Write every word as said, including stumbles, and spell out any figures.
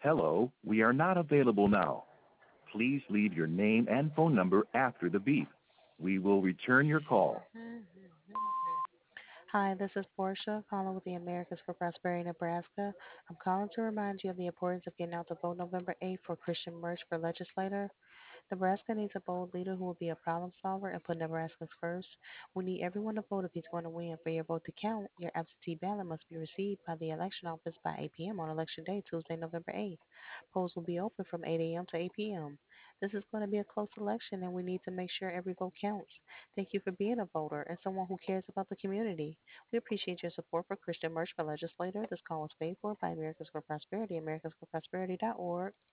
Hello, we are not available now. Please leave your name and phone number after the beep. We will return your call. Hi, this is Portia calling with the Americans for Prosperity Nebraska. I'm calling to remind you of the importance of getting out to vote November eighth for Christian Merch for legislator. Nebraska needs a bold leader who will be a problem solver and put Nebraskans first. We need everyone to vote if he's going to win. For your vote to count, your absentee ballot must be received by the election office by eight p m on election day, Tuesday, November eighth. Polls will be open from eight a m to eight p m. This is going to be a close election, and we need to make sure every vote counts. Thank you for being a voter and someone who cares about the community. We appreciate your support for Christian Merch for Legislator. This call was paid for by Americans for Prosperity, americans for prosperity dot org.